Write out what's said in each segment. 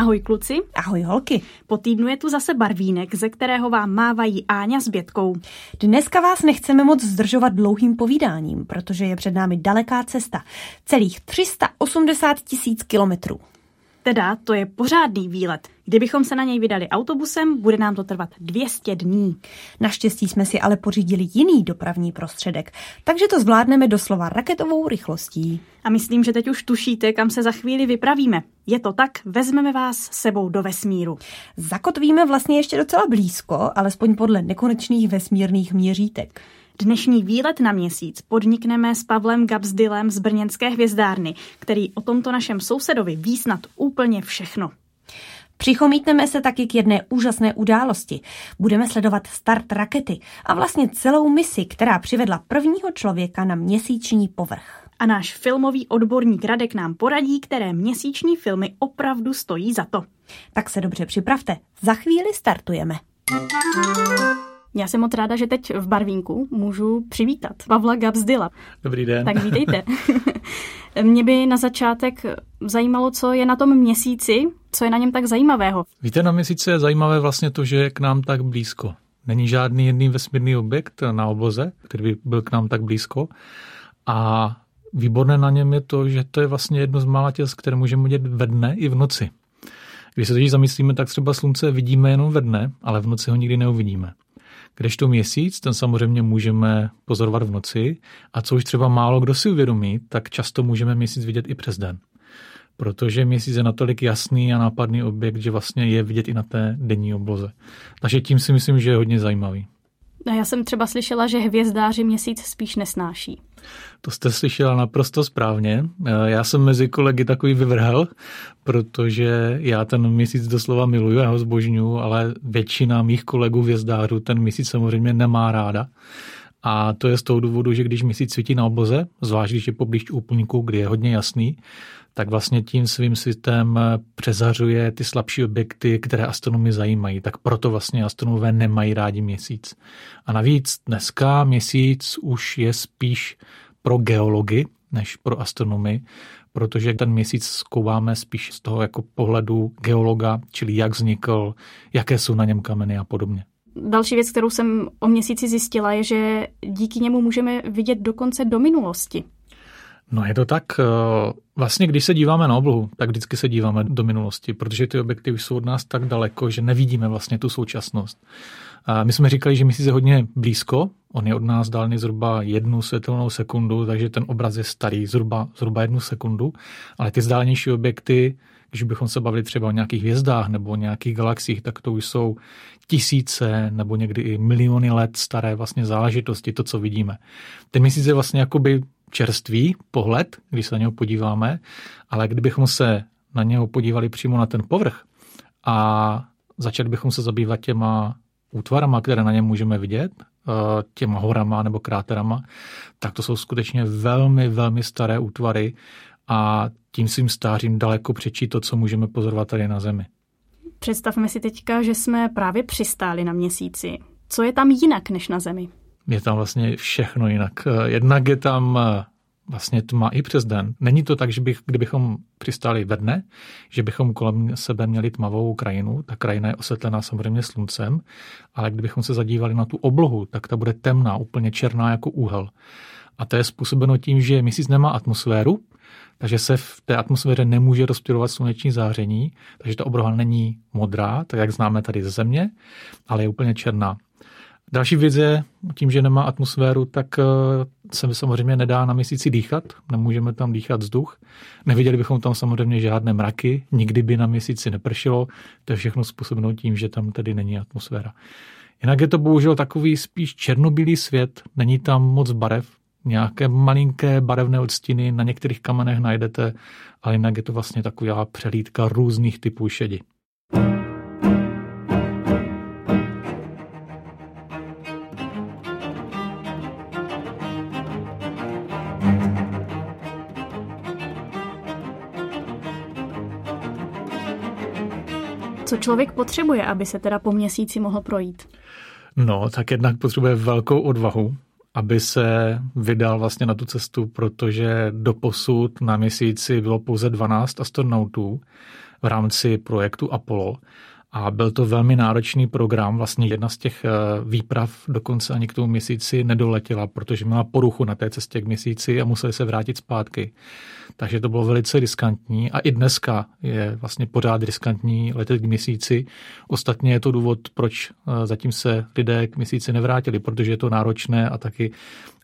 Ahoj kluci. Ahoj holky. Po týdnu je tu zase barvínek, ze kterého vám mávají Áňa s Bětkou. Dneska vás nechceme moc zdržovat dlouhým povídáním, protože je před námi daleká cesta. Celých 380 000 kilometrů. Teda to je pořádný výlet. Kdybychom se na něj vydali autobusem, bude nám to trvat 200 dní. Naštěstí jsme si ale pořídili jiný dopravní prostředek, takže to zvládneme doslova raketovou rychlostí. A myslím, že teď už tušíte, kam se za chvíli vypravíme. Je to tak, vezmeme vás s sebou do vesmíru. Zakotvíme vlastně ještě docela blízko, alespoň podle nekonečných vesmírných měřítek. Dnešní výlet na Měsíc podnikneme s Pavlem Gabsdylem z brněnské hvězdárny, který o tomto našem sousedovi ví snad úplně všechno. Přichomítneme se taky k jedné úžasné události. Budeme sledovat start rakety a vlastně celou misi, která přivedla prvního člověka na měsíční povrch. A náš filmový odborník Radek nám poradí, které měsíční filmy opravdu stojí za to. Tak se dobře připravte, za chvíli startujeme. Já jsem moc ráda, že teď v barvínku můžu přivítat Pavla Gabsdyla. Dobrý den. Tak vítejte. Mě by na začátek zajímalo, co je na tom Měsíci, co je na něm tak zajímavého. Víte, na Měsíci je zajímavé vlastně to, že je k nám tak blízko. Není žádný jedný vesmírný objekt na obloze, který by byl k nám tak blízko. A výborné na něm je to, že to je vlastně jedno z mála těles, které můžeme vidět ve dne i v noci. Když se totiž zamyslíme, tak třeba slunce vidíme jenom ve dne, ale v noci ho nikdy neuvidíme. Kdežto Měsíc, ten samozřejmě můžeme pozorovat v noci a co už třeba málo kdo si uvědomí, tak často můžeme Měsíc vidět i přes den. Protože Měsíc je natolik jasný a nápadný objekt, že vlastně je vidět i na té denní obloze. Takže tím si myslím, že je hodně zajímavý. A já jsem třeba slyšela, že hvězdáři Měsíc spíš nesnáší. To jste slyšela naprosto správně. Já jsem mezi kolegy takový vyvrhel, protože já ten Měsíc doslova miluju, já ho zbožňuju, ale většina mých kolegů hvězdářů ten Měsíc samozřejmě nemá ráda. A to je z toho důvodu, že když Měsíc svítí na obloze, zvlášť když je poblíž úplníku, kdy je hodně jasný, tak vlastně tím svým světem přezařuje ty slabší objekty, které astronomy zajímají. Tak proto vlastně astronomové nemají rádi Měsíc. A navíc dneska Měsíc už je spíš pro geology než pro astronomy, protože ten Měsíc zkoumáme spíš z toho jako pohledu geologa, čili jak vznikl, jaké jsou na něm kameny a podobně. Další věc, kterou jsem o Měsíci zjistila, je, že díky němu můžeme vidět dokonce do minulosti. No je to tak, vlastně když se díváme na oblohu, tak vždycky se díváme do minulosti, protože ty objekty už jsou od nás tak daleko, že nevidíme vlastně tu současnost. My jsme říkali, že Měsíc je hodně blízko, on je od nás dálný zhruba 1 světelnou sekundu, takže ten obraz je starý zhruba 1 sekundu, ale ty vzdálenější objekty, když bychom se bavili třeba o nějakých hvězdách nebo o nějakých galaxiích, tak to už jsou tisíce nebo někdy i miliony let staré vlastně záležitosti, to, co vidíme. Ten Měsíc je vlastně jakoby čerstvý pohled, když se na něho podíváme, ale kdybychom se na něho podívali přímo na ten povrch a začali bychom se zabývat těma útvarama, které na něm můžeme vidět, těma horama nebo kráterama, tak to jsou skutečně velmi, velmi staré útvary a tím svým stářím daleko přečí to, co můžeme pozorovat tady na Zemi. Představme si teďka, že jsme právě přistáli na Měsíci. Co je tam jinak než na Zemi? Je tam vlastně všechno jinak. Jednak je tam vlastně tma i přes den. Není to tak, že kdybychom přistáli ve dne, že bychom kolem sebe měli tmavou krajinu. Ta krajina je osvětlená samozřejmě sluncem, ale kdybychom se zadívali na tu oblohu, tak ta bude temná, úplně černá jako úhel. A to je způsobeno tím, že Měsíc nemá atmosféru, takže se v té atmosféře nemůže rozptylovat sluneční záření, takže ta obloha není modrá, tak jak známe tady ze Země, ale je úplně černá. Další věc je, tím, že nemá atmosféru, tak se samozřejmě nedá na Měsíci dýchat, nemůžeme tam dýchat vzduch. Neviděli bychom tam samozřejmě žádné mraky, nikdy by na Měsíci nepršelo, to je všechno způsobeno tím, že tam tedy není atmosféra. Jinak je to bohužel takový spíš černobílý svět, není tam moc barev, nějaké malinké barevné odstiny na některých kamenech najdete, ale jinak je to vlastně taková přehlídka různých typů šedi. Co člověk potřebuje, aby se teda po Měsíci mohl projít? No, tak jednak potřebuje velkou odvahu aby se vydal vlastně na tu cestu, protože doposud na měsíci bylo pouze 12 astronautů v rámci projektu Apollo. A byl to velmi náročný program, vlastně jedna z těch výprav dokonce ani k tomu měsíci nedoletěla, protože měla poruchu na té cestě k měsíci a museli se vrátit zpátky. Takže to bylo velice riskantní a i dneska je vlastně pořád riskantní letět k měsíci. Ostatně je to důvod, proč zatím se lidé k měsíci nevrátili, protože je to náročné a taky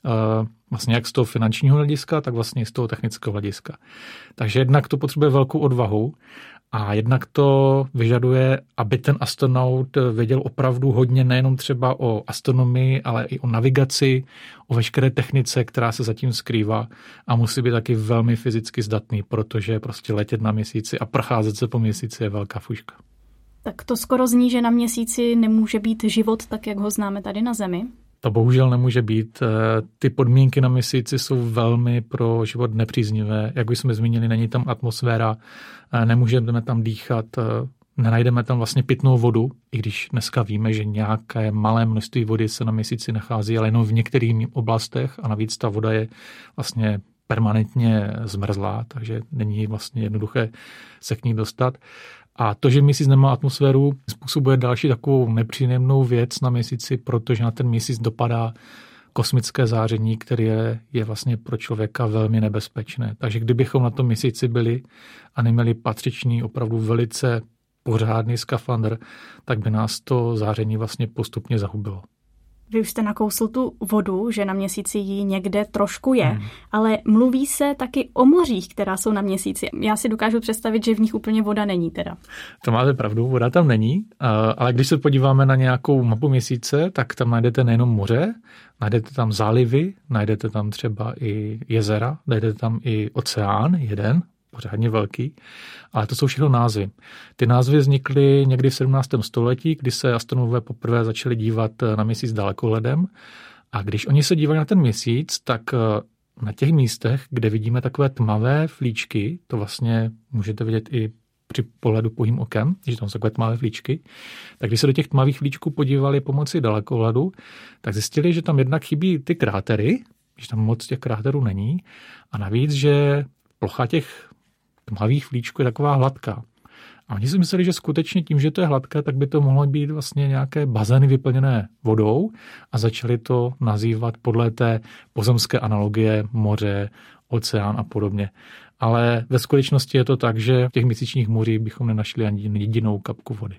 vlastně jak z toho finančního hlediska, tak vlastně z toho technického hlediska. Takže jednak to potřebuje velkou odvahu a jednak to vyžaduje, aby ten astronaut věděl opravdu hodně nejenom třeba o astronomii, ale i o navigaci, o veškeré technice, která se zatím skrývá a musí být taky velmi fyzicky zdatný, protože prostě letět na měsíci a procházet se po měsíci je velká fuška. Tak to skoro zní, že na měsíci nemůže být život tak, jak ho známe tady na Zemi. To bohužel nemůže být. Ty podmínky na měsíci jsou velmi pro život nepříznivé. Jak už jsme zmínili, není tam atmosféra, nemůžeme tam dýchat, nenajdeme tam vlastně pitnou vodu, i když dneska víme, že nějaké malé množství vody se na měsíci nachází, ale jenom v některých oblastech a navíc ta voda je vlastně permanentně zmrzlá, takže není vlastně jednoduché se k ní dostat. A to, že měsíc nemá atmosféru, způsobuje další takovou nepříjemnou věc na měsíci, protože na ten měsíc dopadá kosmické záření, které je vlastně pro člověka velmi nebezpečné. Takže kdybychom na tom měsíci byli a neměli patřičný, opravdu velice pořádný skafandr, tak by nás to záření vlastně postupně zahubilo. Vy už jste nakousl tu vodu, že na měsíci jí někde trošku je, ale mluví se taky o mořích, která jsou na měsíci. Já si dokážu představit, že v nich úplně voda není teda. To máte pravdu, voda tam není, ale když se podíváme na nějakou mapu měsíce, tak tam najdete nejenom moře, najdete tam zálivy, najdete tam třeba i jezera, najdete tam i oceán, jeden, pořádně velký, ale to jsou všechno názvy. Ty názvy vznikly někdy v 17. století, kdy se astronomové poprvé začali dívat na měsíc dalekohledem a když oni se dívali na ten měsíc, tak na těch místech, kde vidíme takové tmavé flíčky, to vlastně můžete vidět i při pohledu pouhým okem, že tam jsou takové tmavé flíčky, tak když se do těch tmavých flíčků podívali pomocí dalekohledu, tak zjistili, že tam jednak chybí ty krátery, že tam moc těch kráterů není a navíc, že plocha těch tmavých flíčků je taková hladká. A oni si mysleli, že skutečně tím, že to je hladké, tak by to mohlo být vlastně nějaké bazény vyplněné vodou a začali to nazývat podle té pozemské analogie moře, oceán a podobně. Ale ve skutečnosti je to tak, že v těch měsíčních mořích bychom nenašli ani jedinou kapku vody.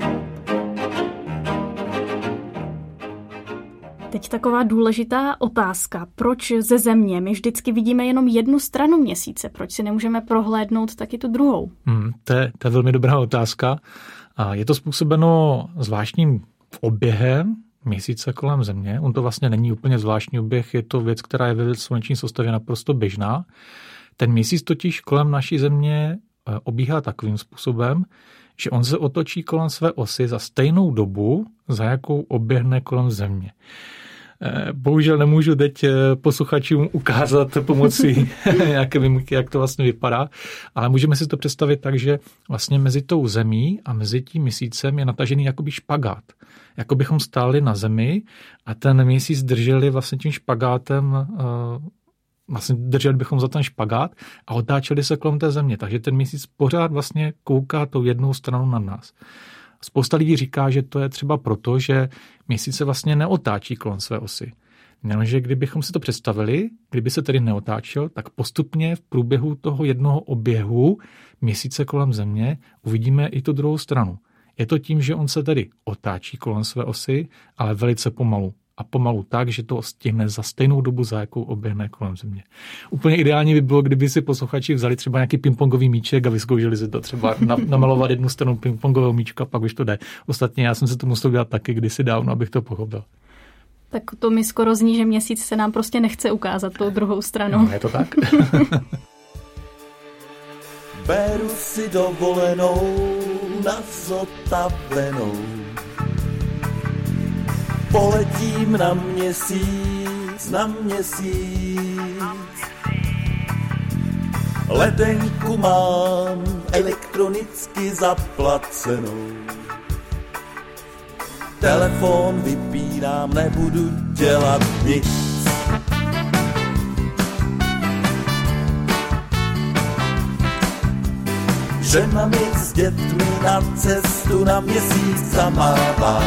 Teď taková důležitá otázka. Proč ze Země my vždycky vidíme jenom jednu stranu měsíce? Proč si nemůžeme prohlédnout taky tu druhou? To je velmi dobrá otázka. Je to způsobeno zvláštním oběhem měsíce kolem Země. On to vlastně není úplně zvláštní oběh, je to věc, která je ve sluneční soustavě naprosto běžná. Ten měsíc totiž kolem naší Země obíhá takovým způsobem, že on se otočí kolem své osy za stejnou dobu, za jakou oběhne kolem Země. Bohužel nemůžu teď posluchačům ukázat pomocí nějaké výjimky, jak to vlastně vypadá, ale můžeme si to představit tak, že vlastně mezi tou Zemí a mezi tím měsícem je natažený jakoby špagát. Jako bychom stáli na Zemi a ten měsíc drželi vlastně tím špagátem, vlastně drželi bychom za ten špagát a otáčeli se kolem té Země. Takže ten měsíc pořád vlastně kouká tou jednou stranou na nás. Spousta lidí říká, že to je třeba proto, že měsíc se vlastně neotáčí kolem své osy. Jenomže kdybychom si to představili, kdyby se tedy neotáčel, tak postupně v průběhu toho jednoho oběhu měsíce kolem Země uvidíme i tu druhou stranu. Je to tím, že on se tedy otáčí kolem své osy, ale velice pomalu. A pomalu tak, že to stihne za stejnou dobu, za jakou oběhne kolem Země. Úplně ideálně by bylo, kdyby si posluchači vzali třeba nějaký pingpongový míček a vyzkoušeli si to třeba namalovat jednu stranu pingpongového míčka, pak už to jde. Ostatně já jsem se to musel dělat taky kdysi dávno, abych to pochopil. Tak to mi skoro zní, že měsíc se nám prostě nechce ukázat tou druhou stranou. No, je to tak? Beru si dovolenou na Zotavenou. Poletím na měsíc, Letenku mám elektronicky zaplacenou. Telefon vypínám, nebudu dělat nic. Žena mi s dětmi na cestu na měsíc zamává.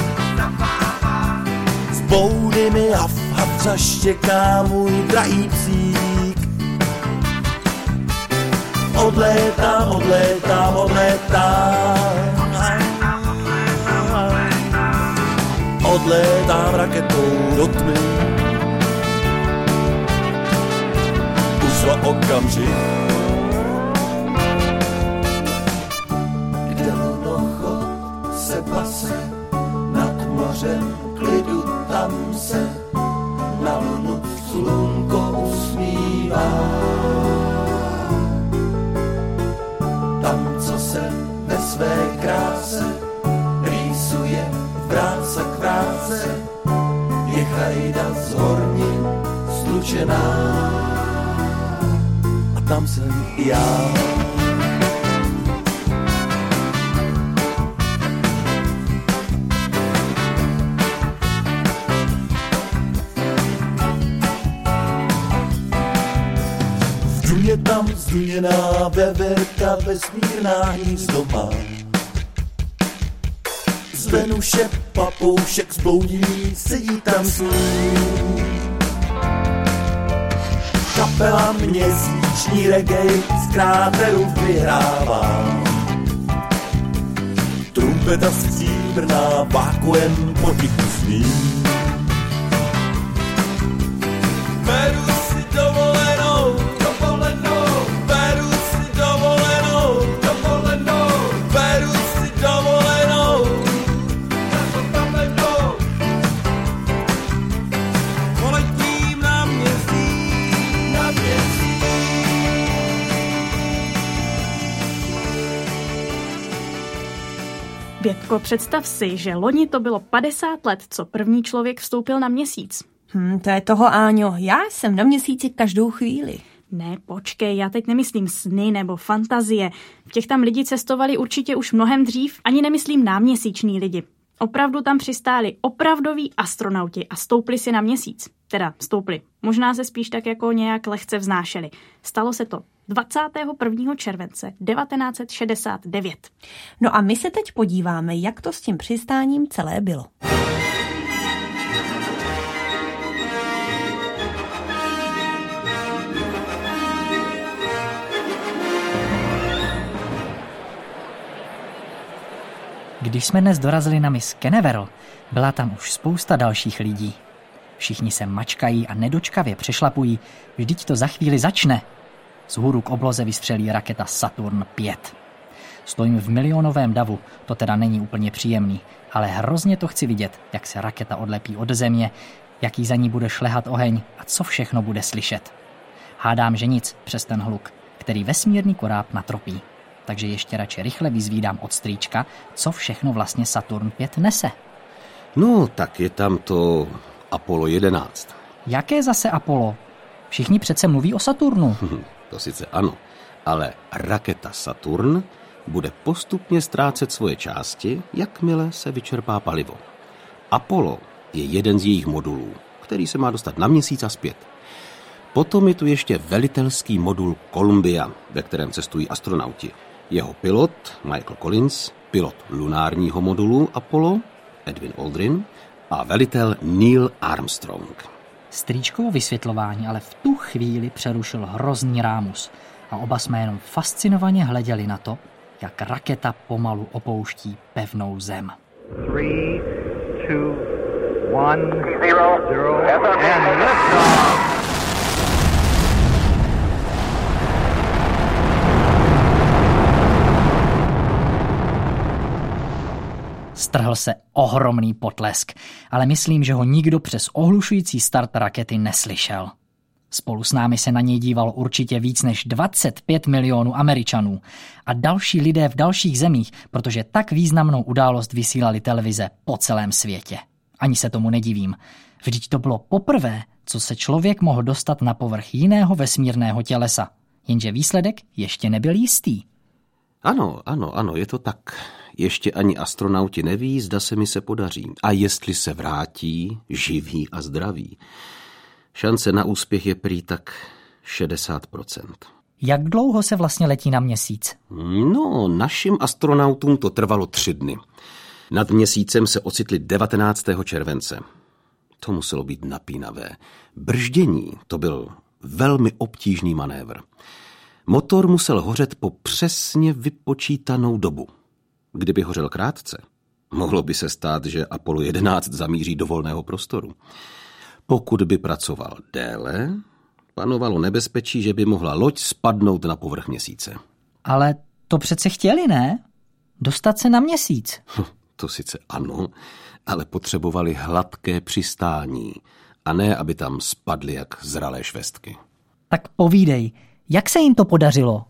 Z boudy mi haf třaštěká můj drahý psík. Odlétám, odlétám, odlétám. Odlétám raketou do tmy. Už za okamžik, kde lunochod se pase nad mořem klidu, tam se na lunu slunko usmívá. Tam, co se ve své kráse rýsuje vrátce k vrátce, je chajda z hornin slučená. A tam jsem i já. Je tam zduněná veverka, vesmírná hnízdo má. Z Venuše papoušek zbloudilý sedí tam s ním. Kapela měsíční reggae z kráteru vyhrává. Trumpeta stříbrná vákuem potichu sní. Beru si dovolenou, beru si dovolenou, beru si dovolenou. Poletím na měsíc, na měsíc. Větko, představ si, že loni to bylo 50 let, co první člověk vstoupil na Měsíc. To je toho, Áňo. Já jsem na Měsíci každou chvíli. Ne, počkej, já teď nemyslím sny nebo fantazie. V těch tam lidi cestovali určitě už mnohem dřív, ani nemyslím náměsíční lidi. Opravdu tam přistáli opravdoví astronauti a stoupli si na Měsíc. Teda stoupli. Možná se spíš tak jako nějak lehce vznášeli. Stalo se to 21. července 1969. No a my se teď podíváme, jak to s tím přistáním celé bylo. Když jsme dnes dorazili na mys Canaveral, byla tam už spousta dalších lidí. Všichni se mačkají a nedočkavě přešlapují, vždyť to za chvíli začne. Vzhůru k obloze vystřelí raketa Saturn 5. Stojím v milionovém davu, to teda není úplně příjemný, ale hrozně to chci vidět, jak se raketa odlepí od země, jaký za ní bude šlehat oheň a co všechno bude slyšet. Hádám, že nic přes ten hluk, který vesmírný koráb natropí. Takže ještě radši rychle vyzvídám od strýčka, co všechno vlastně Saturn 5 nese. No, tak je tam to Apollo 11. Jaké zase Apollo? Všichni přece mluví o Saturnu. To sice ano, ale raketa Saturn bude postupně ztrácet svoje části, jakmile se vyčerpá palivo. Apollo je jeden z jejich modulů, který se má dostat na Měsíc a zpět. Potom je tu ještě velitelský modul Columbia, ve kterém cestují astronauti. Jeho pilot Michael Collins, pilot lunárního modulu Apollo Edwin Aldrin a velitel Neil Armstrong. Strýčkovo vysvětlování ale v tu chvíli přerušil hrozný rámus a oba jsme jenom fascinovaně hleděli na to, jak raketa pomalu opouští pevnou zem. 3, 2, 1, 0, and liftoff! Strhl se ohromný potlesk, ale myslím, že ho nikdo přes ohlušující start rakety neslyšel. Spolu s námi se na něj dívalo určitě víc než 25 milionů Američanů a další lidé v dalších zemích, protože tak významnou událost vysílali televize po celém světě. Ani se tomu nedivím. Vždyť to bylo poprvé, co se člověk mohl dostat na povrch jiného vesmírného tělesa. Jenže výsledek ještě nebyl jistý. Ano, je to tak. Ještě ani astronauti neví, zda se mi se podaří. A jestli se vrátí, živí a zdraví. Šance na úspěch je prý tak 60%. Jak dlouho se vlastně letí na Měsíc? No, našim astronautům to trvalo 3 dny. Nad Měsícem se ocitli 19. července. To muselo být napínavé. Brždění to byl velmi obtížný manévr. Motor musel hořet po přesně vypočítanou dobu. Kdyby hořel krátce, mohlo by se stát, že Apollo 11 zamíří do volného prostoru. Pokud by pracoval déle, panovalo nebezpečí, že by mohla loď spadnout na povrch Měsíce. Ale to přece chtěli, ne? Dostat se na Měsíc. To sice ano, ale potřebovali hladké přistání a ne, aby tam spadly jak zralé švestky. Tak povídej, jak se jim to podařilo?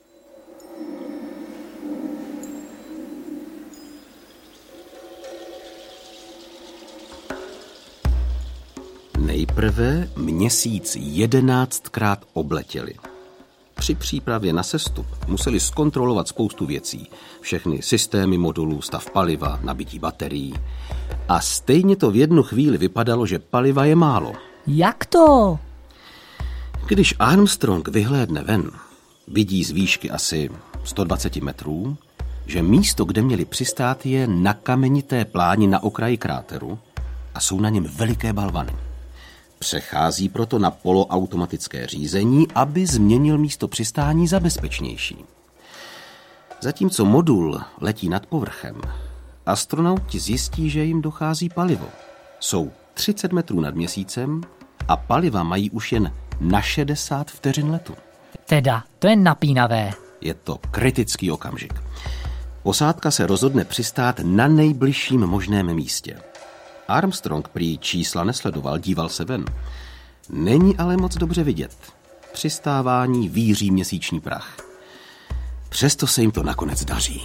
Nejprve Měsíc 11krát obletěli. Při přípravě na sestup museli zkontrolovat spoustu věcí. Všechny systémy modulů, stav paliva, nabití baterií. A stejně to v jednu chvíli vypadalo, že paliva je málo. Jak to? Když Armstrong vyhlédne ven, vidí z výšky asi 120 metrů, že místo, kde měli přistát, je na kamenité pláni na okraji kráteru a jsou na něm veliké balvany. Přechází proto na poloautomatické řízení, aby změnil místo přistání za bezpečnější. Zatímco modul letí nad povrchem, astronauti zjistí, že jim dochází palivo. Jsou 30 metrů nad Měsícem a paliva mají už jen na 60 vteřin letu. Teda, to je napínavé. Je to kritický okamžik. Posádka se rozhodne přistát na nejbližším možném místě. Armstrong prý čísla nesledoval, díval se ven. Není ale moc dobře vidět. Přistávání víří měsíční prach. Přesto se jim to nakonec daří.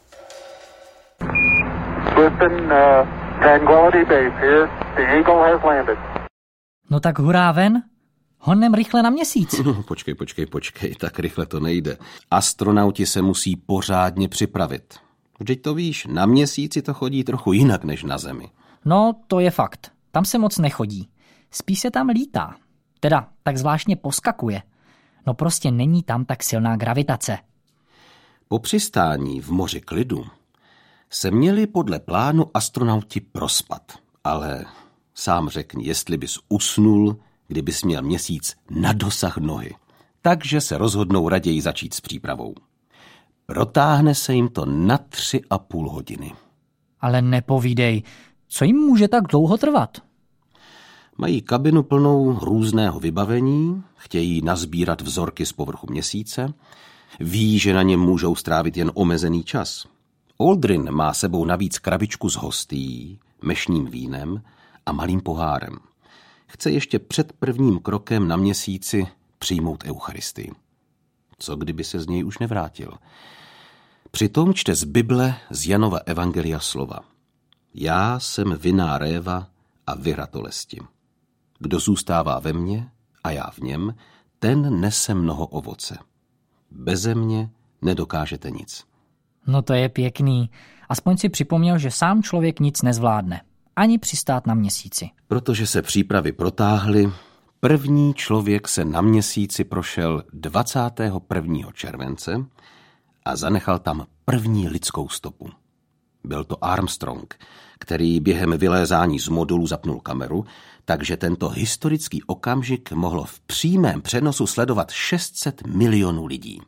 Tranquility Base here. The Eagle has landed. No tak hurá ven, honem rychle na Měsíc. Počkej, tak rychle to nejde. Astronauti se musí pořádně připravit. Vždyť to víš, na Měsíci to chodí trochu jinak než na Zemi. No, to je fakt. Tam se moc nechodí. Spíš se tam lítá. Teda, tak zvláštně poskakuje. No prostě není tam tak silná gravitace. Po přistání v moři klidu se měli podle plánu astronauti prospat. Ale sám řekni, jestli bys usnul, kdybys měl Měsíc na dosah nohy. Takže se rozhodnou raději začít s přípravou. Protáhne se jim to na 3,5 hodiny. Ale nepovídej, co jim může tak dlouho trvat? Mají kabinu plnou různého vybavení, chtějí nazbírat vzorky z povrchu Měsíce, ví, že na něm můžou strávit jen omezený čas. Aldrin má sebou navíc krabičku s hostí, mešním vínem a malým pohárem. Chce ještě před prvním krokem na Měsíci přijmout eucharistii. Co kdyby se z něj už nevrátil? Přitom čte z Bible z Janova evangelia slova. Já jsem vinná réva a vy ratolesti. Kdo zůstává ve mně a já v něm, ten nese mnoho ovoce. Beze mě nedokážete nic. No to je pěkný. Aspoň si připomněl, že sám člověk nic nezvládne. Ani přistát na Měsíci. Protože se přípravy protáhly, první člověk se na Měsíci prošel 21. července a zanechal tam první lidskou stopu. Byl to Armstrong, který během vylézání z modulu zapnul kameru, takže tento historický okamžik mohlo v přímém přenosu sledovat 600 milionů lidí.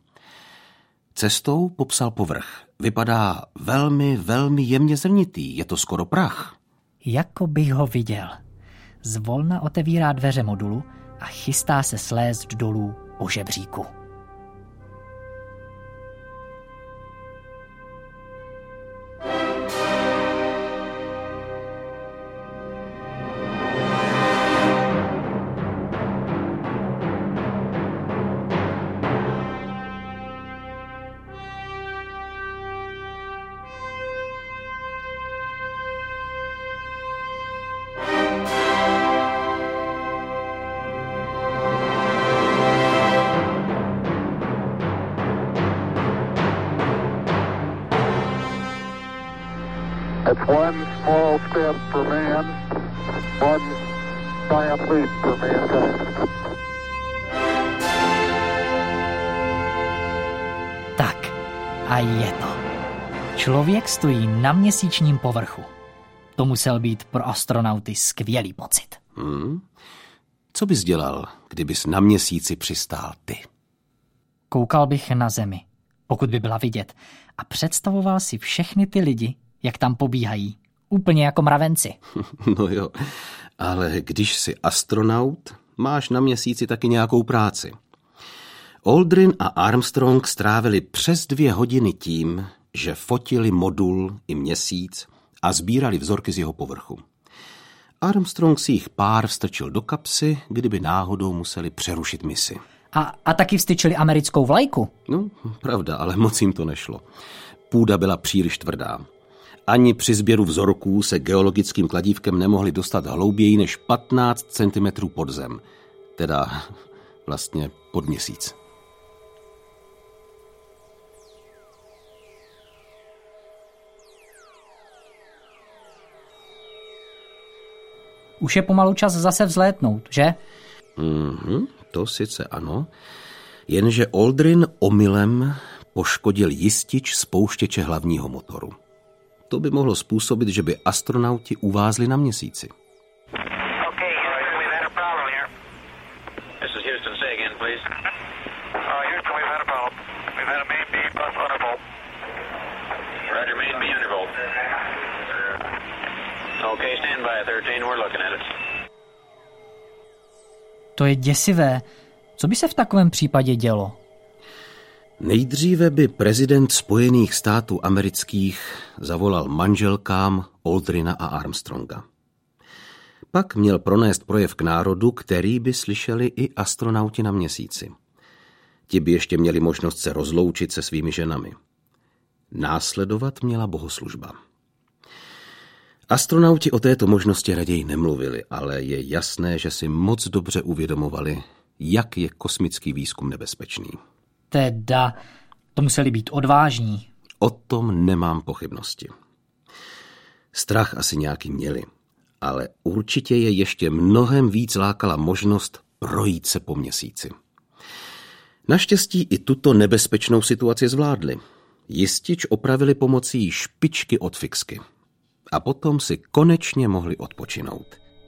Cestou popsal povrch. Vypadá velmi, velmi jemně zrnitý, je to skoro prach. Jako bych ho viděl. Zvolna otevírá dveře modulu a chystá se slézt dolů po žebříku. It's one small step for man, one giant leap for mankind. A je to. Člověk stojí na měsíčním povrchu. To musel být pro astronauty skvělý pocit. Co bys dělal, kdybys na měsíci přistál ty? Koukal bych na Zemi, pokud by byla vidět, a představoval si všechny ty lidi, jak tam pobíhají. Úplně jako mravenci. No jo, ale když jsi astronaut, máš na měsíci taky nějakou práci. Aldrin a Armstrong strávili přes 2 hodiny tím, že fotili modul i měsíc a sbírali vzorky z jeho povrchu. Armstrong si jich pár vstrčil do kapsy, kdyby náhodou museli přerušit misi. A taky vstyčili americkou vlajku? No, pravda, ale moc jim to nešlo. Půda byla příliš tvrdá. Ani při sběru vzorků se geologickým kladívkem nemohli dostat hlouběji než 15 cm pod zem. Teda vlastně pod měsíc. Už je pomalu čas zase vzlétnout, že? To sice ano, jenže Aldrin omylem poškodil jistič spouštěče hlavního motoru. To by mohlo způsobit, že by astronauti uvázli na měsíci. Okay, Houston, we've had a problem here. This is Houston. Say again, please. Houston, we've had a problem. We've had a main beam plus undervolt. Roger, main B undervolt. Okay, stand by, 13. We're looking at it. To je děsivé. Co by se v takovém případě dělo? Nejdříve by prezident Spojených států amerických zavolal manželkám Aldrina a Armstronga. Pak měl pronést projev k národu, který by slyšeli i astronauti na měsíci. Ti by ještě měli možnost se rozloučit se svými ženami. Následovat měla bohoslužba. Astronauti o této možnosti raději nemluvili, ale je jasné, že si moc dobře uvědomovali, jak je kosmický výzkum nebezpečný. Teda, to museli být odvážní. O tom nemám pochybnosti. Strach asi nějaký měli, ale určitě je ještě mnohem víc lákala možnost projít se po měsíci. Naštěstí i tuto nebezpečnou situaci zvládli. Jistič opravili pomocí špičky od fixky. A potom si konečně mohli odpočinout.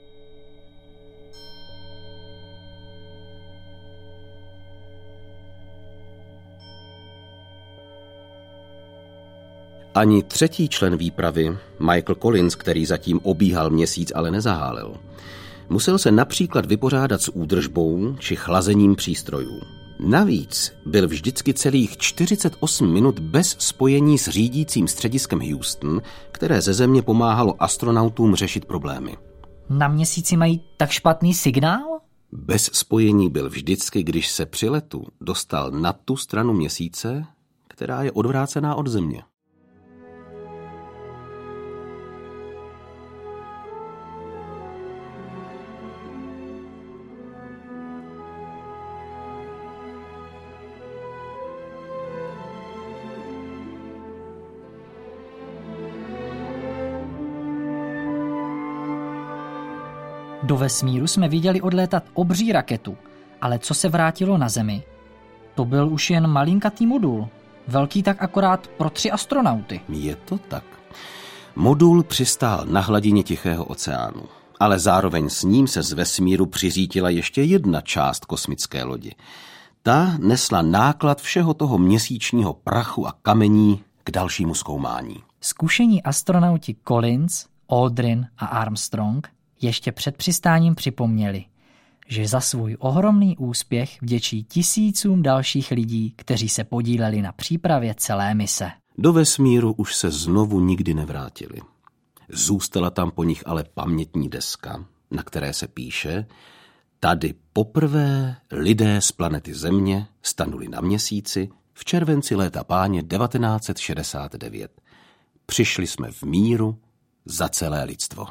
Ani třetí člen výpravy, Michael Collins, který zatím obíhal měsíc, ale nezahálel, musel se například vypořádat s údržbou či chlazením přístrojů. Navíc byl vždycky celých 48 minut bez spojení s řídícím střediskem Houston, které ze Země pomáhalo astronautům řešit problémy. Na měsíci mají tak špatný signál? Bez spojení byl vždycky, když se při letu dostal na tu stranu měsíce, která je odvrácená od Země. Do vesmíru jsme viděli odlétat obří raketu, ale co se vrátilo na Zemi? To byl už jen malinkatý modul, velký tak akorát pro 3 astronauty. Je to tak. Modul přistál na hladině Tichého oceánu, ale zároveň s ním se z vesmíru přiřítila ještě jedna část kosmické lodi. Ta nesla náklad všeho toho měsíčního prachu a kamení k dalšímu zkoumání. Zkušení astronauti Collins, Aldrin a Armstrong ještě před přistáním připomněli, že za svůj ohromný úspěch vděčí tisícům dalších lidí, kteří se podíleli na přípravě celé mise. Do vesmíru už se znovu nikdy nevrátili. Zůstala tam po nich ale pamětní deska, na které se píše: tady poprvé lidé z planety Země stanuli na měsíci v červenci léta páně 1969. Přišli jsme v míru za celé lidstvo.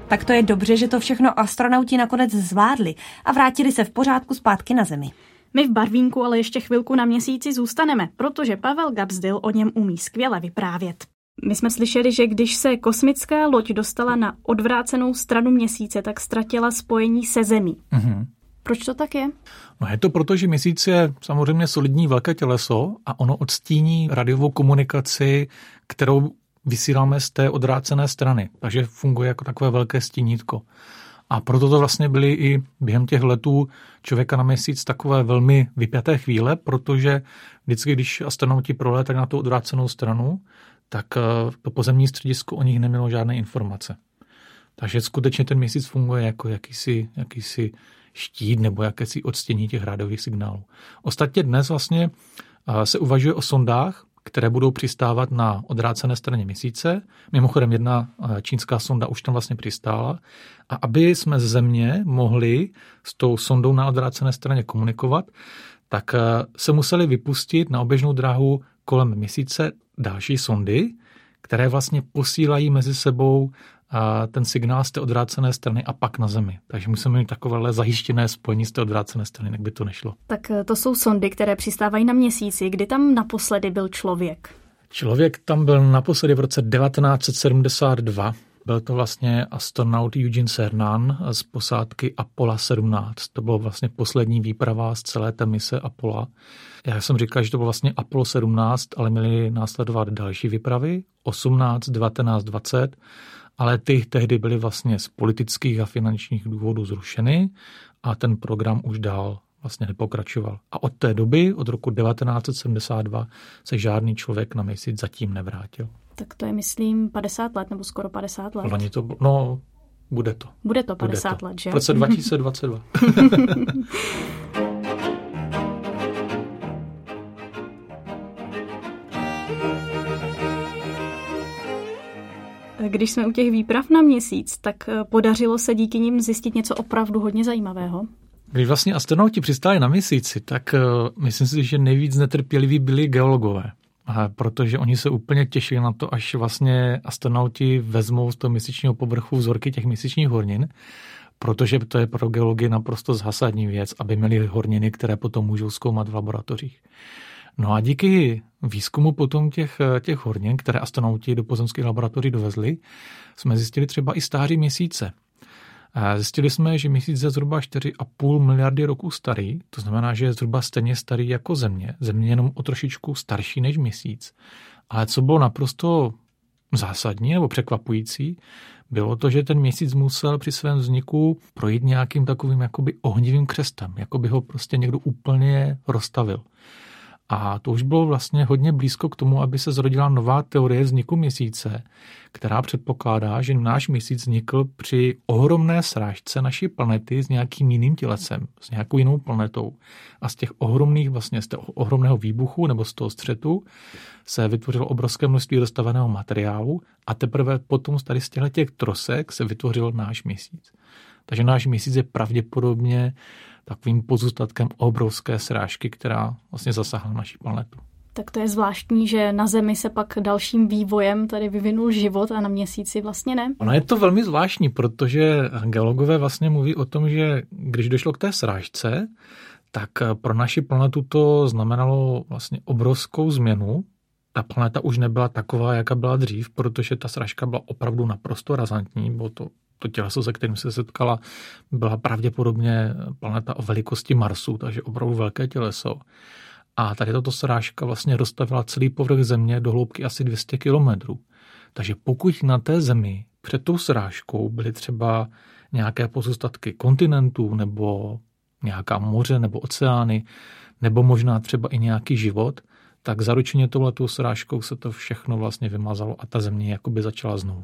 Tak to je dobře, že to všechno astronauti nakonec zvládli a vrátili se v pořádku zpátky na Zemi. My v Barvínku ale ještě chvilku na Měsíci zůstaneme, protože Pavel Gabsdyl o něm umí skvěle vyprávět. My jsme slyšeli, že když se kosmická loď dostala na odvrácenou stranu Měsíce, tak ztratila spojení se Zemí. Mhm. Proč to tak je? No je to proto, že Měsíc je samozřejmě solidní velké těleso a ono odstíní radiovou komunikaci, kterou vysíláme z té odvrácené strany. Takže funguje jako takové velké stínítko. A proto to vlastně byly i během těch letů člověka na Měsíc takové velmi vypjaté chvíle, protože vždycky, když astronauti prolétali na tu odvrácenou stranu, tak to pozemní středisko o nich nemělo žádné informace. Takže skutečně ten Měsíc funguje jako jakýsi štít nebo jakési odstění těch rádiových signálů. Ostatně dnes vlastně se uvažuje o sondách, které budou přistávat na odvrácené straně Měsíce. Mimochodem jedna čínská sonda už tam vlastně přistála. A aby jsme z Země mohli s tou sondou na odvrácené straně komunikovat, tak se museli vypustit na oběžnou dráhu kolem Měsíce další sondy, které vlastně posílají mezi sebou ten signál z té odvrácené strany a pak na Zemi. Takže musíme mít takovéhle zajištěné spojení z té odvrácené strany, jinak by to nešlo. Tak to jsou sondy, které přistávají na Měsíci. Kdy tam naposledy byl člověk? Člověk tam byl naposledy v roce 1972. Byl to vlastně astronaut Eugene Cernan z posádky Apollo 17. To bylo vlastně poslední výprava z celé té mise Apollo. Já jsem říkal, že to bylo vlastně Apollo 17, ale měly následovat další výpravy, 18, 19, 20, ale ty tehdy byly vlastně z politických a finančních důvodů zrušeny a ten program už dál vlastně nepokračoval. A od té doby, od roku 1972, se žádný člověk na Měsíc zatím nevrátil. Tak to je, myslím, 50 let, nebo skoro 50 let. Loni to, no, bude to. Bude to 50 let, že? V roce 2022. Když jsme u těch výprav na Měsíc, tak podařilo se díky nim zjistit něco opravdu hodně zajímavého. Když vlastně astronauti přistáli na Měsíci, tak myslím si, že nejvíc netrpěliví byli geologové. Protože oni se úplně těšili na to, až vlastně astronauti vezmou z toho měsíčního povrchu vzorky těch měsíčních hornin, protože to je pro geologii naprosto zásadní věc, aby měli horniny, které potom můžou zkoumat v laboratořích. No a díky výzkumu potom těch hornin, které astronauti do pozemských laboratoří dovezli, jsme zjistili třeba i stáří Měsíce. Zjistili jsme, že Měsíc je zhruba 4,5 miliardy roků starý, to znamená, že je zhruba stejně starý jako Země. Země je jenom o trošičku starší než Měsíc. Ale co bylo naprosto zásadní nebo překvapující, bylo to, že ten Měsíc musel při svém vzniku projít nějakým takovým jakoby ohnivým křestem, jako by ho prostě někdo úplně roztavil. A to už bylo vlastně hodně blízko k tomu, aby se zrodila nová teorie vzniku Měsíce, která předpokládá, že náš Měsíc vznikl při ohromné srážce naší planety s nějakým jiným tělesem, s nějakou jinou planetou. A z těch ohromných, vlastně z toho ohromného výbuchu nebo z toho střetu se vytvořilo obrovské množství rozstaveného materiálu a teprve potom z těch trosek se vytvořil náš Měsíc. Takže náš Měsíc je pravděpodobně takovým pozůstatkem obrovské srážky, která vlastně zasáhla naši planetu. Tak to je zvláštní, že na Zemi se pak dalším vývojem tady vyvinul život a na Měsíci vlastně ne. Ono je to velmi zvláštní, protože geologové vlastně mluví o tom, že když došlo k té srážce, tak pro naši planetu to znamenalo vlastně obrovskou změnu. Ta planeta už nebyla taková, jaká byla dřív, protože ta srážka byla opravdu naprosto razantní. Bylo to těleso, se kterým se setkala, byla pravděpodobně planeta o velikosti Marsu, takže opravdu velké těleso. A tady tato srážka vlastně rozstavila celý povrch Země do hloubky asi 200 kilometrů. Takže pokud na té Zemi před tou srážkou byly třeba nějaké pozůstatky kontinentů nebo nějaká moře nebo oceány, nebo možná třeba i nějaký život, tak zaručeně touhletou srážkou se to všechno vlastně vymazalo a ta Země jakoby začala znovu.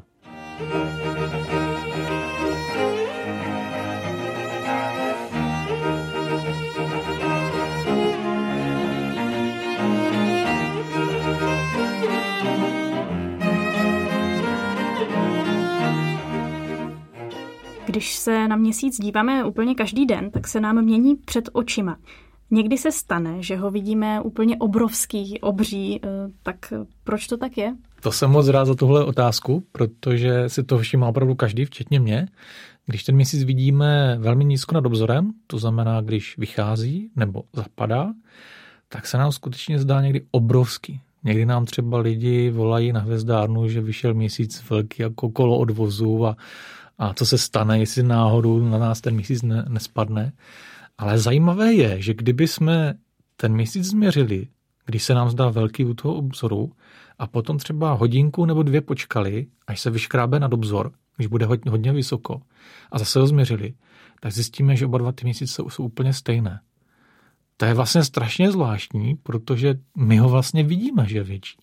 Když se na Měsíc díváme úplně každý den, tak se nám mění před očima. Někdy se stane, že ho vidíme úplně obrovský, obří, tak proč to tak je? To jsem moc rád za tuhle otázku, protože si to všimá opravdu každý, včetně mě. Když ten měsíc vidíme velmi nízko nad obzorem, to znamená, když vychází nebo zapadá, tak se nám skutečně zdá někdy obrovský. Někdy nám třeba lidi volají na hvězdárnu, že vyšel měsíc velký jako kolo odvozu a co se stane, jestli náhodou na nás ten měsíc nespadne. Ale zajímavé je, že kdyby jsme ten měsíc změřili, když se nám zdá velký u toho obzoru a potom třeba hodinku nebo 2 počkali, až se vyškrábe nad obzor, když bude hodně vysoko a zase ho změřili, tak zjistíme, že oba dva ty měsíce jsou úplně stejné. To je vlastně strašně zvláštní, protože my ho vlastně vidíme, že je větší.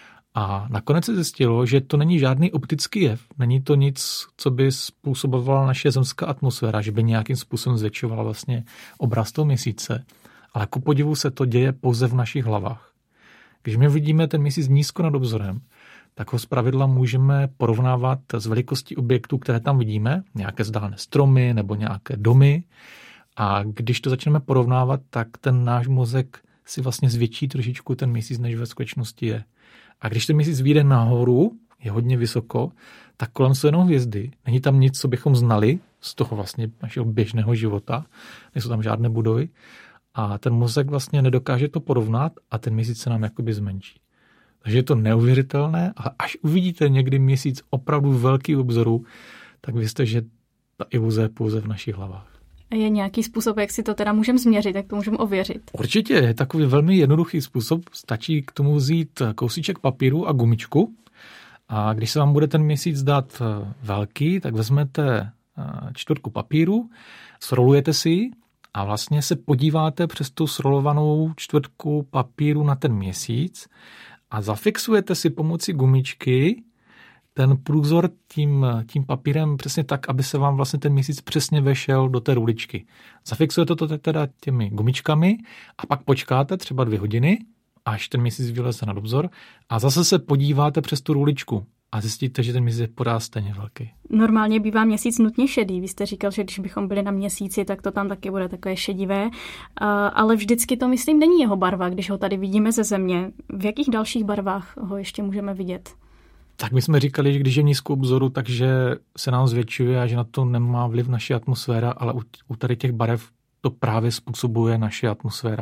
A nakonec se zjistilo, že to není žádný optický jev, není to nic, co by způsobovala naše zemská atmosféra, že by nějakým způsobem zvětšovala vlastně obraz toho měsíce, ale ku podivu se to děje pouze v našich hlavách. Když my vidíme ten měsíc nízko nad obzorem, tak ho zpravidla můžeme porovnávat s velikostí objektů, které tam vidíme, nějaké vzdálené stromy nebo nějaké domy. A když to začneme porovnávat, tak ten náš mozek si vlastně zvětší trošičku ten měsíc, než ve skutečnosti je. A když ten měsíc vyjde nahoru, je hodně vysoko, tak kolem jsou jenom hvězdy. Není tam nic, co bychom znali z toho vlastně našeho běžného života. Nejsou tam žádné budovy. A ten mozek vlastně nedokáže to porovnat a ten měsíc se nám jakoby zmenší. Takže je to neuvěřitelné, ale až uvidíte někdy měsíc opravdu velký obzoru, tak vězte, že ta iluze je pouze v našich hlavách. Je nějaký způsob, jak si to teda můžeme změřit, jak to můžeme ověřit? Určitě, je takový velmi jednoduchý způsob. Stačí k tomu vzít kousíček papíru a gumičku. A když se vám bude ten měsíc dát velký, tak vezmete 4 papíru, srolujete si ji a vlastně se podíváte přes tu srolovanou 4 papíru na ten měsíc a zafixujete si pomocí gumičky ten průzor tím papírem přesně tak, aby se vám vlastně ten měsíc přesně vešel do té ruličky. Zafixujete to teda těmi gumičkami a pak počkáte třeba 2 hodiny, až ten měsíc vyleze nad obzor a zase se podíváte přes tu ruličku a zjistíte, že ten měsíc je pořád stejně velký. Normálně bývá měsíc nutně šedý. Vy jste říkal, že když bychom byli na měsíci, tak to tam taky bude takové šedivé. Ale vždycky to, myslím, není jeho barva, když ho tady vidíme ze země. V jakých dalších barvách ho ještě můžeme vidět? Tak my jsme říkali, že když je nízko obzoru, takže se nám zvětšuje a že na to nemá vliv naše atmosféra, ale u tady těch barev to právě způsobuje naše atmosféra.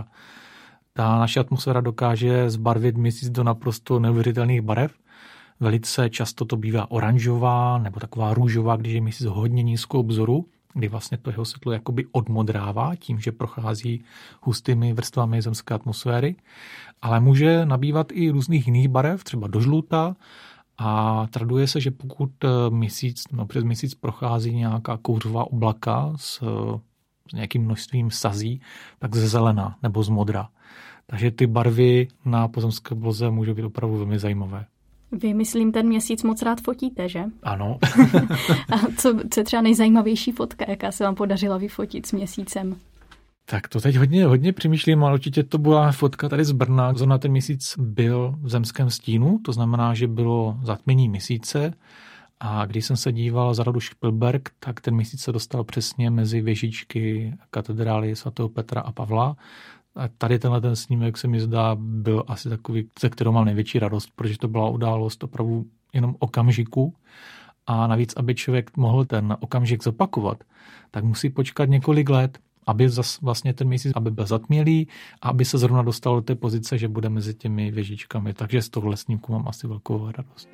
Ta naše atmosféra dokáže zbarvit měsíc do naprosto neuvěřitelných barev. Velice často to bývá oranžová nebo taková růžová, když je měsíc hodně nízko obzoru, kdy vlastně to jeho světlo jakoby odmodrává tím, že prochází hustými vrstvami zemské atmosféry. Ale může nabývat i různých jiných barev, třeba do žluta. A traduje se, že pokud přes měsíc prochází nějaká kouřová oblaka s nějakým množstvím sazí, tak ze zelená nebo z modra. Takže ty barvy na pozemské obloze můžou být opravdu velmi zajímavé. Vy, myslím, ten měsíc moc rád fotíte, že? Ano. A co je třeba nejzajímavější fotka, jaká se vám podařila vyfotit s měsícem? Tak to teď hodně přemýšlím, ale určitě to byla fotka tady z Brna. Zrovna ten měsíc byl v zemském stínu, to znamená, že bylo zatmění měsíce a když jsem se díval za radu Špilberk, tak ten měsíc se dostal přesně mezi věžičky katedrály sv. Petra a Pavla. A tady ten snímek se mi zdá byl asi takový, ze kterého mám největší radost, protože to byla událost opravdu jenom okamžiku. A navíc, aby člověk mohl ten okamžik zopakovat, tak musí počkat několik let, aby vlastně ten měsíc aby byl zatmělý a aby se zrovna dostal do té pozice, že bude mezi těmi věžičkami. Takže z tohle snímku mám asi velkou radost.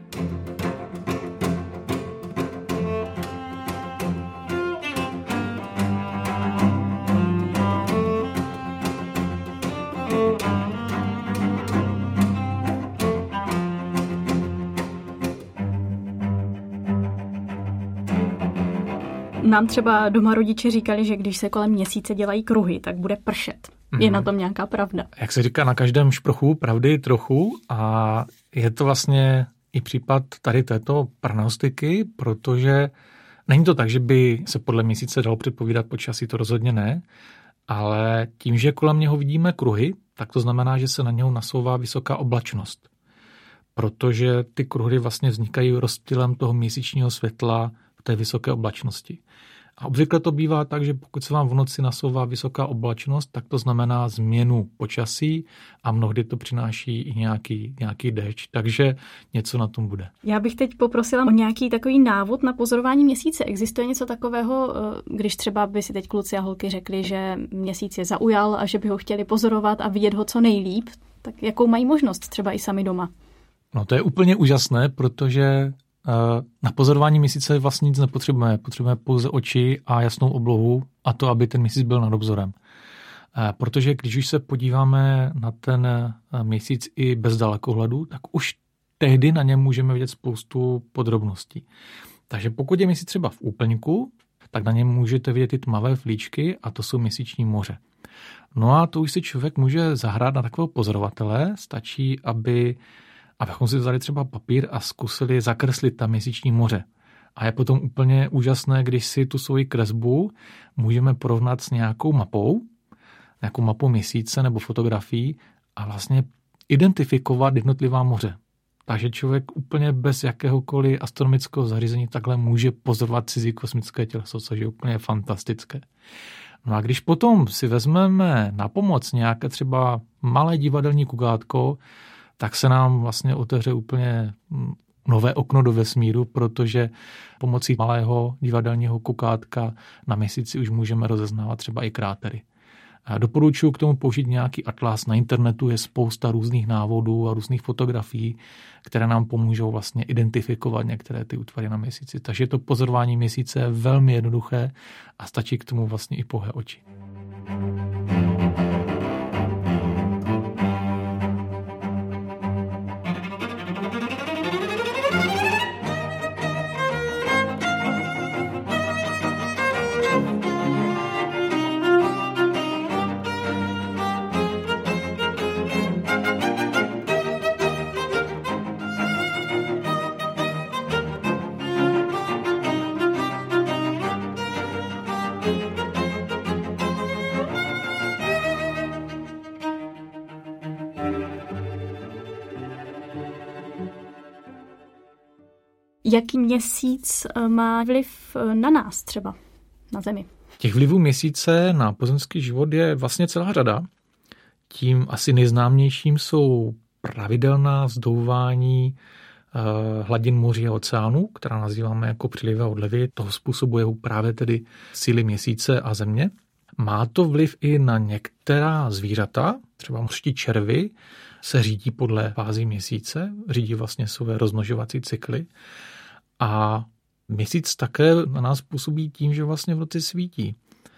Nám třeba doma rodiče říkali, že když se kolem měsíce dělají kruhy, tak bude pršet. Je na tom nějaká pravda? Jak se říká, na každém šprochu pravdy trochu a je to vlastně i případ tady této prognostiky, protože není to tak, že by se podle měsíce dalo předpovídat počasí, to rozhodně ne, ale tím, že kolem něho vidíme kruhy, tak to znamená, že se na něho nasouvá vysoká oblačnost. Protože ty kruhy vlastně vznikají rozptylem toho měsíčního světla v té vysoké oblačnosti. A obvykle to bývá tak, že pokud se vám v noci nasouvá vysoká oblačnost, tak to znamená změnu počasí a mnohdy to přináší i nějaký déšť, takže něco na tom bude. Já bych teď poprosila o nějaký takový návod na pozorování měsíce. Existuje něco takového, když třeba by si teď kluci a holky řekli, že měsíc je zaujal a že by ho chtěli pozorovat a vidět ho co nejlíp, tak jakou mají možnost třeba i sami doma? No to je úplně úžasné, protože na pozorování měsíce vlastně nic nepotřebujeme. Potřebujeme pouze oči a jasnou oblohu a to, aby ten měsíc byl nad obzorem. Protože když už se podíváme na ten měsíc i bez dalekohledu, tak už tehdy na něm můžeme vidět spoustu podrobností. Takže pokud je měsíc třeba v úplňku, tak na něm můžete vidět ty tmavé flíčky a to jsou měsíční moře. No a to už si člověk může zahrát na takového pozorovatele. Stačí, abychom si vzali třeba papír a zkusili zakreslit ta měsíční moře. A je potom úplně úžasné, když si tu svoji kresbu můžeme porovnat s nějakou mapou měsíce nebo fotografií a vlastně identifikovat jednotlivá moře. Takže člověk úplně bez jakéhokoliv astronomického zařízení takhle může pozorovat cizí kosmické těleso, což je úplně fantastické. No a když potom si vezmeme na pomoc nějaké třeba malé divadelní kukátko, tak se nám vlastně otevře úplně nové okno do vesmíru, protože pomocí malého divadelního kukátka na měsíci už můžeme rozeznávat třeba i krátery. Doporučuji k tomu použít nějaký atlas. Na internetu je spousta různých návodů a různých fotografií, které nám pomůžou vlastně identifikovat některé ty útvary na měsíci. Takže to pozorování měsíce je velmi jednoduché a stačí k tomu vlastně i pouhé oči. Jaký měsíc má vliv na nás třeba, na Zemi? Těch vlivů měsíce na pozemský život je vlastně celá řada. Tím asi nejznámějším jsou pravidelná vzdouvání hladin moří a oceánů, která nazýváme jako přílivy a odlivy. Toho způsobuje právě tedy síly měsíce a Země. Má to vliv i na některá zvířata, třeba mořští červy se řídí podle fází měsíce, řídí vlastně své rozmnožovací cykly. A měsíc také na nás působí tím, že vlastně v noci svítí.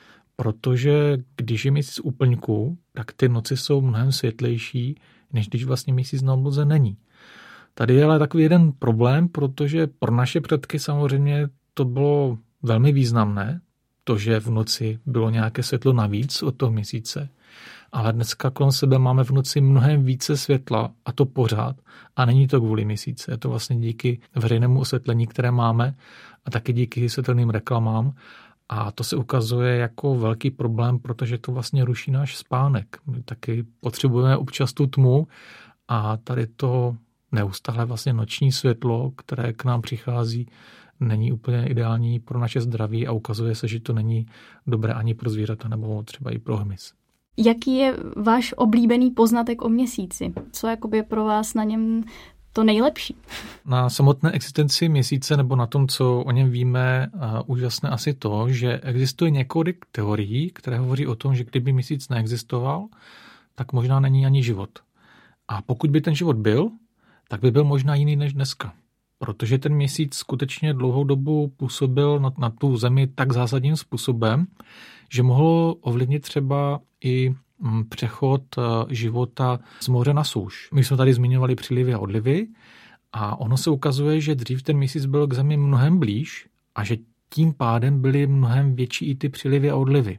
Protože když je měsíc v úplňku, tak ty noci jsou mnohem světlejší, než když vlastně měsíc na obloze není. Tady je ale takový jeden problém, protože pro naše předky samozřejmě to bylo velmi významné, to, že v noci bylo nějaké světlo navíc od toho měsíce. Ale dneska kolem sebe máme v noci mnohem více světla a to pořád. A není to kvůli měsíci, je to vlastně díky veřejnému osvětlení, které máme a taky díky světelným reklamám. A to se ukazuje jako velký problém, protože to vlastně ruší náš spánek. My taky potřebujeme občas tu tmu a tady to neustále vlastně noční světlo, které k nám přichází, není úplně ideální pro naše zdraví a ukazuje se, že to není dobré ani pro zvířata nebo třeba i pro hmyz. Jaký je váš oblíbený poznatek o měsíci? Co je pro vás na něm to nejlepší? Na samotné existenci měsíce nebo na tom, co o něm víme, úžasné asi to, že existuje několik teorií, které hovoří o tom, že kdyby měsíc neexistoval, tak možná není ani život. A pokud by ten život byl, tak by byl možná jiný než dneska. Protože ten měsíc skutečně dlouhou dobu působil na tu Zemi tak zásadním způsobem, že mohl ovlivnit třeba i přechod života z moře na souš. My jsme tady zmiňovali přílivy a odlivy a ono se ukazuje, že dřív ten měsíc byl k Zemi mnohem blíž a že tím pádem byly mnohem větší i ty přílivy a odlivy.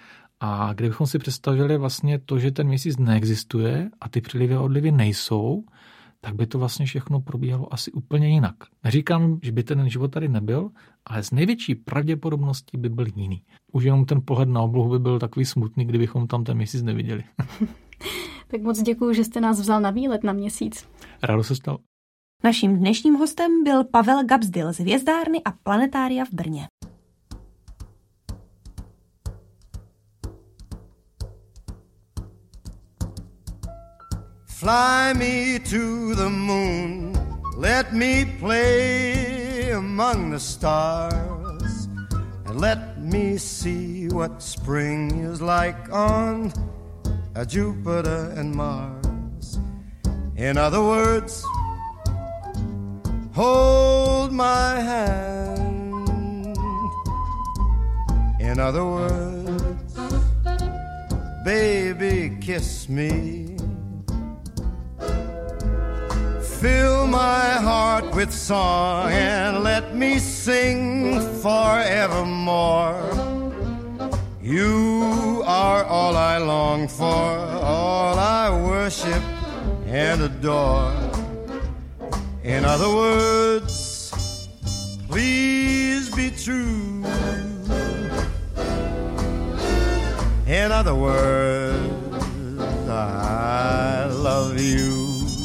A kdybychom si představili vlastně to, že ten měsíc neexistuje a ty přílivy a odlivy nejsou, tak by to vlastně všechno probíhalo asi úplně jinak. Neříkám, že by ten život tady nebyl, ale s největší pravděpodobností by byl jiný. Už jenom ten pohled na oblohu by byl takový smutný, kdybychom tam ten měsíc neviděli. Tak moc děkuju, že jste nás vzal na výlet na měsíc. Rádo se stalo. Naším dnešním hostem byl Pavel Gabsdil z Hvězdárny a planetária v Brně. Fly me to the moon, let me play among the stars, and let me see what spring is like on Jupiter and Mars. In other words, hold my hand. In other words, baby, kiss me. Fill my heart with song and let me sing forevermore. You are all I long for, all I worship and adore. In other words, please be true. In other words, I love you.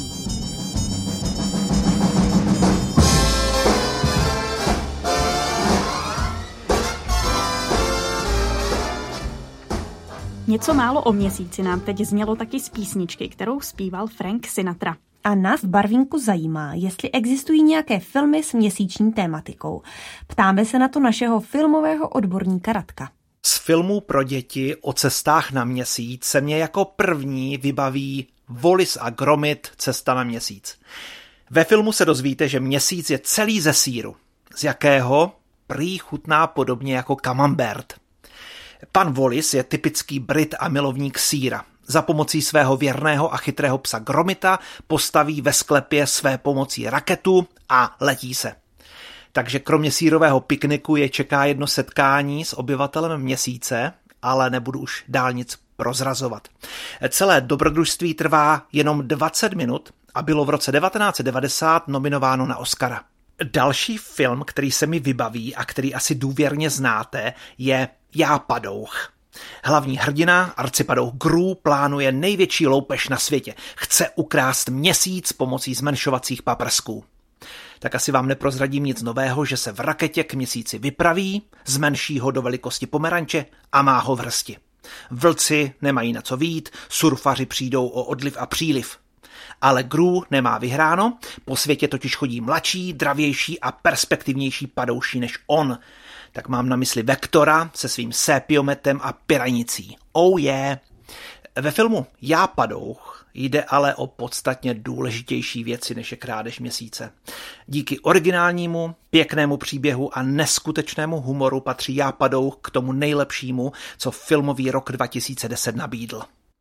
Něco málo o měsíci nám teď znělo taky z písničky, kterou zpíval Frank Sinatra. A nás v Barvínku zajímá, jestli existují nějaké filmy s měsíční tématikou. Ptáme se na to našeho filmového odborníka Radka. Z filmů pro děti o cestách na měsíc se mě jako první vybaví Wallace a Gromit Cesta na měsíc. Ve filmu se dozvíte, že měsíc je celý ze sýru, z jakého prý chutná podobně jako camembert. Pan Wallace je typický Brit a milovník sýra. Za pomocí svého věrného a chytrého psa Gromita postaví ve sklepě své pomocí raketu a letí se. Takže kromě sýrového pikniku je čeká jedno setkání s obyvatelem měsíce, ale nebudu už dál nic prozrazovat. Celé dobrodružství trvá jenom 20 minut a bylo v roce 1990 nominováno na Oscara. Další film, který se mi vybaví a který asi důvěrně znáte, je Já padouch. Hlavní hrdina, arcipadouch Gru, plánuje největší loupež na světě. Chce ukrást měsíc pomocí zmenšovacích paprsků. Tak asi vám neprozradím nic nového, že se v raketě k měsíci vypraví, zmenší ho do velikosti pomeranče a má ho v hrsti. Vlci nemají na co vyjít, surfaři přijdou o odliv a příliv. Ale Gru nemá vyhráno, po světě totiž chodí mladší, dravější a perspektivnější padouši než on. Tak mám na mysli Vektora se svým sépiometem a piranicí. Oh yeah! Ve filmu Já padouch jde ale o podstatně důležitější věci, než je krádež měsíce. Díky originálnímu, pěknému příběhu a neskutečnému humoru patří Já padouch k tomu nejlepšímu, co filmový rok 2010 nabídl.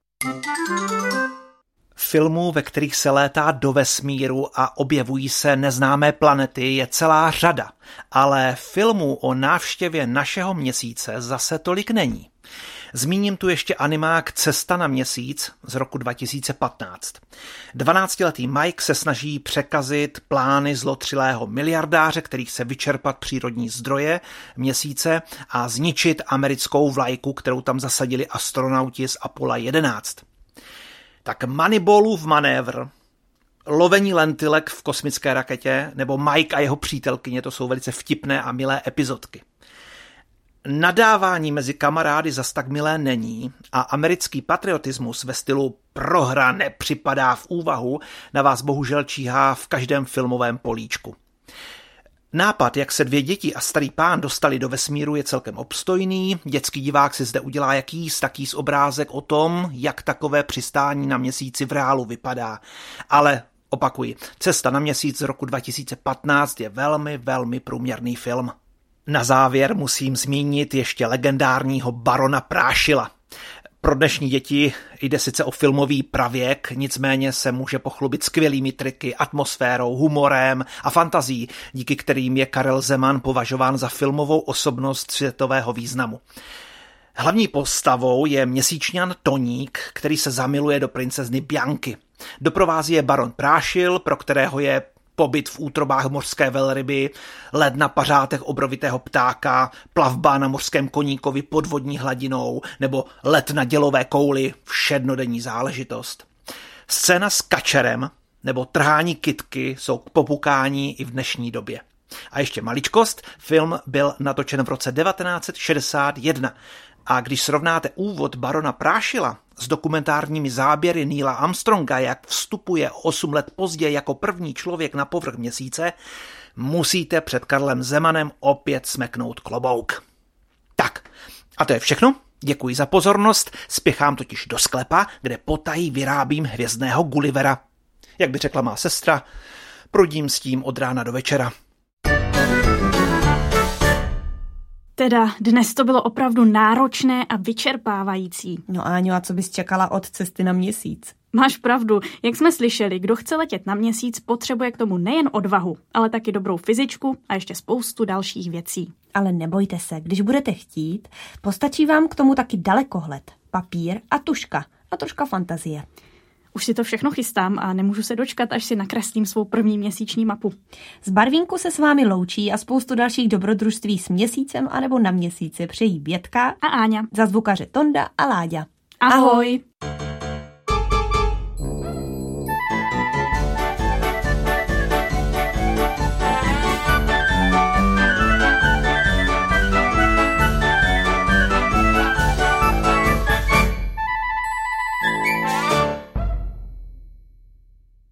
Filmů, ve kterých se létá do vesmíru a objevují se neznámé planety, je celá řada, ale filmů o návštěvě našeho měsíce zase tolik není. Zmíním tu ještě animák Cesta na měsíc z roku 2015. 12letý Mike se snaží překazit plány zlotřilého miliardáře, který chce vyčerpat přírodní zdroje měsíce a zničit americkou vlajku, kterou tam zasadili astronauti z Apollo 11. Tak Moneyballův manévr, lovení lentilek v kosmické raketě nebo Mike a jeho přítelkyně, to jsou velice vtipné a milé epizodky. Nadávání mezi kamarády zas tak milé není a americký patriotismus ve stylu prohra nepřipadá v úvahu na vás bohužel číhá v každém filmovém políčku. Nápad, jak se 2 děti a starý pán dostali do vesmíru, je celkem obstojný. Dětský divák si zde udělá jakýs takýs obrázek o tom, jak takové přistání na měsíci v reálu vypadá. Ale opakuji, Cesta na měsíc z roku 2015 je velmi, velmi průměrný film. Na závěr musím zmínit ještě legendárního barona Prášila. Pro dnešní děti jde sice o filmový pravěk, nicméně se může pochlubit skvělými triky, atmosférou, humorem a fantazí, díky kterým je Karel Zeman považován za filmovou osobnost světového významu. Hlavní postavou je měsíčňan Toník, který se zamiluje do princezny Bianky. Doprovází je baron Prášil, pro kterého je pobyt v útrobách mořské velryby, let na pařátech obrovitého ptáka, plavba na mořském koníkovi pod vodní hladinou nebo let na dělové kouli, všednodenní záležitost. Scéna s kačerem nebo trhání kytky jsou k popukání i v dnešní době. A ještě maličkost, film byl natočen v roce 1961. A když srovnáte úvod barona Prášila s dokumentárními záběry Neila Armstronga, jak vstupuje 8 let později jako první člověk na povrch Měsíce, musíte před Karlem Zemanem opět smeknout klobouk. Tak, a to je všechno. Děkuji za pozornost, spěchám totiž do sklepa, kde potají vyrábím hvězdného Gullivera. Jak by řekla má sestra, prudím s tím od rána do večera. Teda dnes to bylo opravdu náročné a vyčerpávající. No Áňo, a co bys čekala od cesty na Měsíc? Máš pravdu, jak jsme slyšeli, kdo chce letět na Měsíc, potřebuje k tomu nejen odvahu, ale taky dobrou fyzičku a ještě spoustu dalších věcí. Ale nebojte se, když budete chtít, postačí vám k tomu taky dalekohled, papír a tužka a troška fantazie. Už si to všechno chystám a nemůžu se dočkat, až si nakreslím svou první měsíční mapu. Z Barvínku se s vámi loučí a spoustu dalších dobrodružství s Měsícem anebo na Měsíci přejí Bětka a Áňa. Za zvukaře Tonda a Láďa. Ahoj!